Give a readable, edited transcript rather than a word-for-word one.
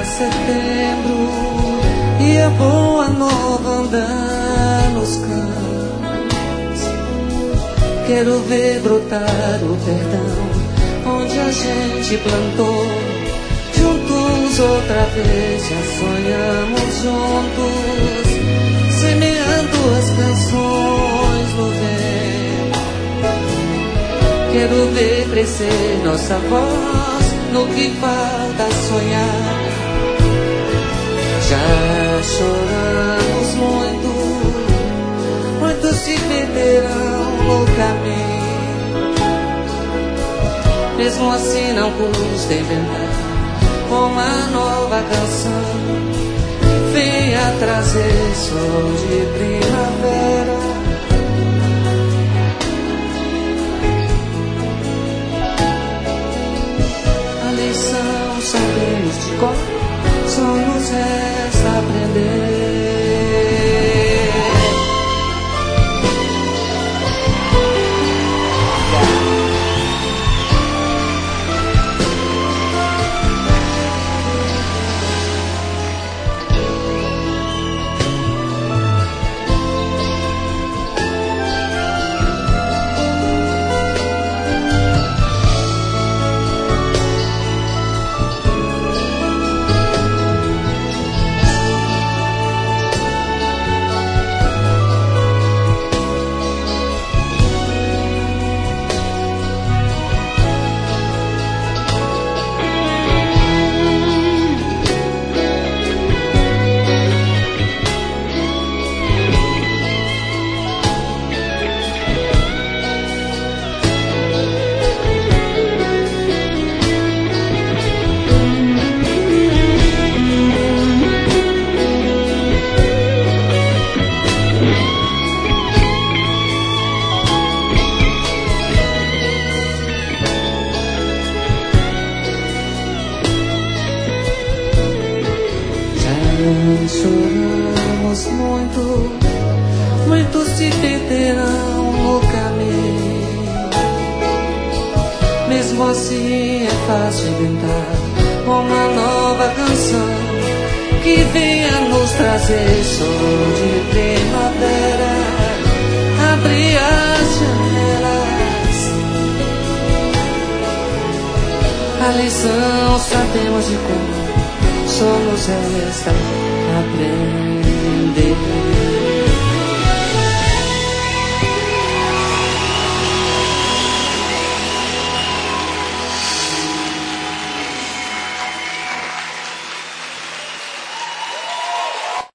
setembro e a boa nova andar nos campos. Quero ver brotar o perdão onde a gente plantou. Juntos outra vez já sonhamos juntos, semeando as canções no vento. Quero ver crescer nossa voz no que falta sonhar. Já choramos muito, muitos se perderão no caminho. Mesmo assim não custa inventar uma nova canção que venha trazer sol de primavera. A lição sabemos de cor, só nos resta aprender. Choramos muito, muitos se perderão no caminho. Mesmo assim é fácil inventar uma nova canção que venha nos trazer sol de primavera. Abrir as janelas, a lição sabemos de cor, só nos resta aprender.